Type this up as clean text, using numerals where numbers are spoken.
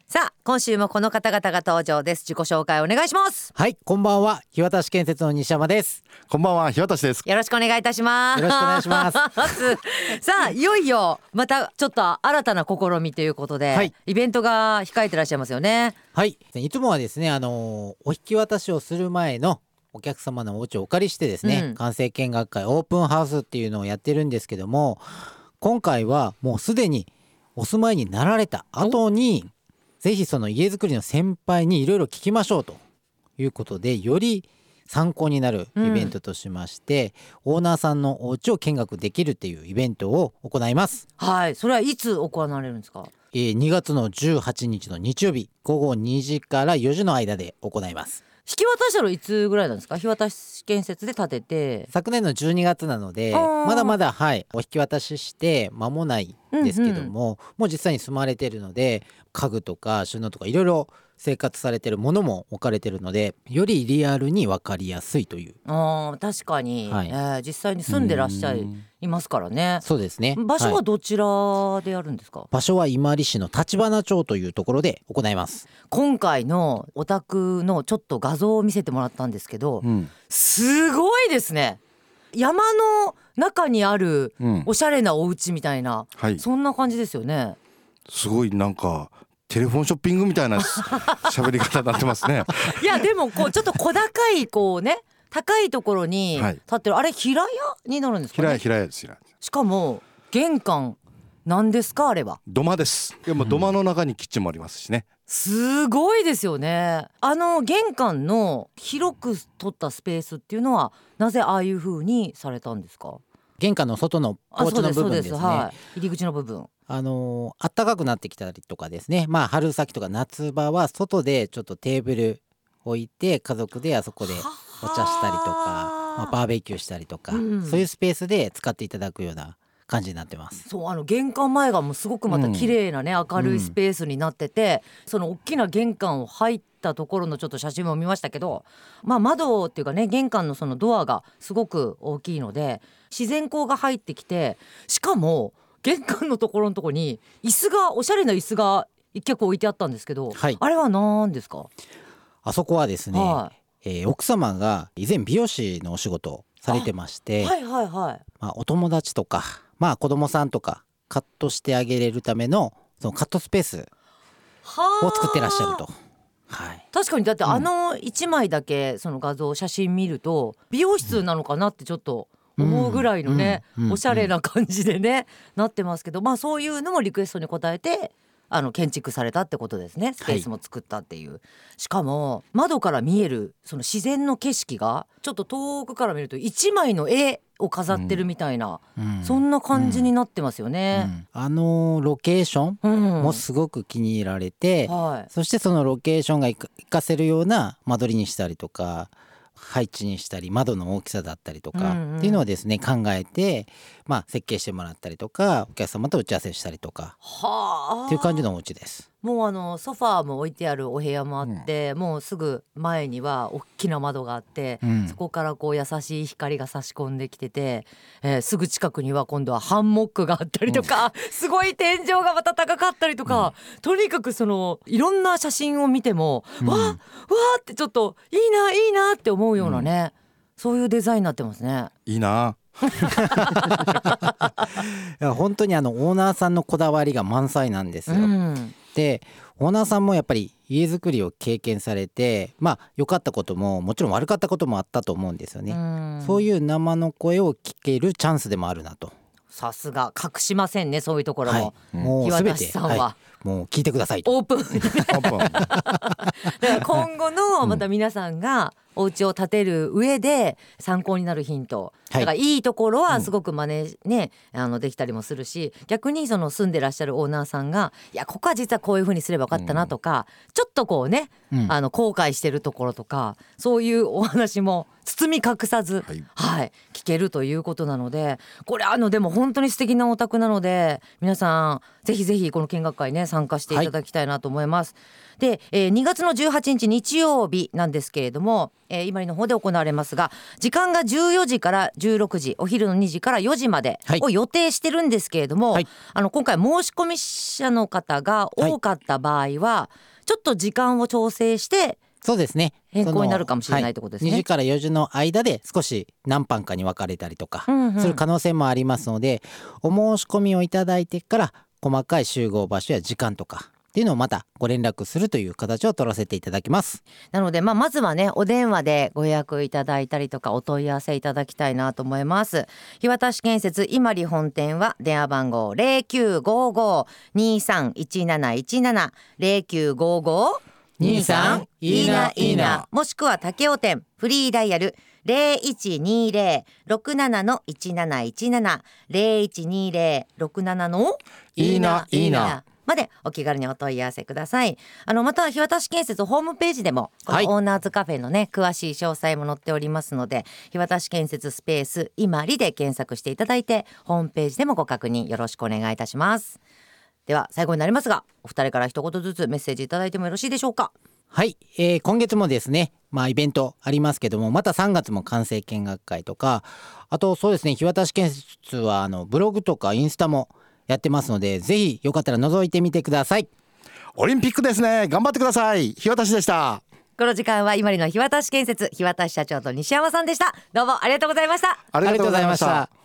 さあ今週もこの方々が登場です。自己紹介お願いします。 はい、こんばんは。日渡建設の西山です。 こんばんは、日渡です。 よろしくお願いいたします。 よろしくお願いしますさあいよいよまたちょっと新たな試みということで、 はい、 イベントが控えてらっしゃいますよね。 はい、いつもはですねお引き渡しをする前のお客様のお家をお借りしてですね、完成見学会オープンハウスっていうのをやってるんですけども、今回はもうすでにお住まいになられた後にぜひその家づくりの先輩にいろいろ聞きましょうということで、より参考になるイベントとしまして、オーナーさんのお家を見学できるっていうイベントを行います。 はい、それはいつ行われるんですか ？2月の18日の日曜日午後2時から4時の間で行います。 引き渡したのいつぐらいなんですか？日渡建設で建てて昨年の12月なのでまだまだ、お引き渡しして間もないんですけども、もう実際に住まれているので、家具とか収納とかいろいろ生活されているものも置かれているので、よりリアルに分かりやすいという。 確かに、実際に住んでらっしゃいますからね。 そうですね。 場所はどちらでやるんですか？ 場所は今治市の橘町というところで行います。 今回のお宅のちょっと画像を見せてもらったんですけど、すごいですね。山の中にあるおしゃれなお家みたいな、そんな感じですよね。 すごいなんかテレフォンショッピングみたいな喋り方になってますね。 いやでもこうちょっと小高いこうね、高いところに立ってる、あれ平屋になるんですかね？ 平屋です。 しかも玄関なんですか？あれは土間です。でも土間の中にキッチンもありますしね。 すごいですよね。玄関の広く取ったスペースっていうのはなぜああいう風にされたんですか？ 玄関の外のポーチの部分ですね。 入り口の部分、 暖かくなってきたりとかですね、春先とか夏場は外でちょっとテーブル置いて家族であそこでお茶したりとか、バーベキューしたりとか、そういうスペースで使っていただくような感じになってます。 そう、玄関前がもうすごくまた綺麗なね、明るいスペースになってて、その大きな玄関を入ったところのちょっと写真も見ましたけど、窓っていうかね、玄関のそのドアがすごく大きいので自然光が入ってきて、しかも玄関のところに椅子が、おしゃれな椅子が結構置いてあったんですけど、あれは何ですか？ あそこはですね、奥様が以前美容師のお仕事をされてまして、お友達とか、子供さんとかカットしてあげれるためのそのカットスペースを作ってらっしゃると。 確かに、だって1枚だけその画像写真見ると美容室なのかなってちょっと思うぐらいのね、おしゃれな感じでね、なってますけど、そういうのもリクエストに応えて建築されたってことですね。スペースも作ったっていう、しかも窓から見えるその自然の景色がちょっと遠くから見ると一枚の絵を飾ってるみたいな、そんな感じになってますよね。 ロケーションもすごく気に入られて、そしてそのロケーションが活かせるような間取りにしたりとか配置にしたり、窓の大きさだったりとかっていうのをですね考えて、設計してもらったりとか、お客様と打ち合わせしたりとかっていう感じのお家です。 もうソファーも置いてあるお部屋もあって、もうすぐ前には大きな窓があって、そこからこう優しい光が差し込んできてて、すぐ近くには今度はハンモックがあったりとか、すごい天井がまた高かったりとか、とにかくそのいろんな写真を見ても、わーってちょっといいなって思うようなね、そういうデザインになってますね。 いいな。 いや本当にオーナーさんのこだわりが満載なんですよ。でオーナーさんもやっぱり家づくりを経験されて、良かったことももちろん悪かったこともあったと思うんですよね。そういう生の声を聞けるチャンスでもあるなと。 さすが隠しませんね、そういうところも。 もう全てさんは、 もう聞いてくださいと。 オープンだから今後のまた皆さんがお家を建てる上で参考になるヒント、だからいいところはすごく真似ね、できたりもするし、逆にその住んでらっしゃるオーナーさんが、いやここは実はこういう風にすればよかったなとか、ちょっとこうね、後悔してるところとか、そういうお話も包み隠さず、聞けるということなので、これでも本当に素敵なお宅なので、皆さんぜひぜひこの見学会ね参加していただきたいなと思います。で、2月の18日日曜日なんですけれども、 今里の方で行われますが、時間が14時から16時、お昼の2時から4時までを予定してるんですけれども、はい、今回申し込み者の方が多かった場合は、ちょっと時間を調整してそうですね、 変更になるかもしれないってことですね。 2時から4時の間で少し何班かに分かれたりとかする可能性もありますので、お申し込みをいただいてから細かい集合場所や時間とかっていうのをまたご連絡するという形を取らせていただきます。 なので、まずはね、お電話でご予約いただいたりとかお問い合わせいただきたいなと思います。日渡建設今里本店は電話番号 0955-231717 0955-23いいないいな、もしくは竹尾店フリーダイヤル 0120-67-1717 0120-67のいいないいなまでお気軽にお問い合わせください。また日渡建設ホームページでもこのオーナーズカフェのね、詳しい詳細も載っておりますので、日渡建設スペース今里で検索していただいて、ホームページでもご確認よろしくお願いいたします。では最後になりますが、お二人から一言ずつメッセージいただいてもよろしいでしょうか。 はい、今月もですね、イベントありますけども、また3月も完成見学会とか、あとそうですね、日渡建設はブログとかインスタもやってますので、ぜひよかったら覗いてみてください。 オリンピックですね、頑張ってください。日渡でした。 この時間は今里の日渡建設日渡社長と西山さんでした。どうもありがとうございました。 ありがとうございました。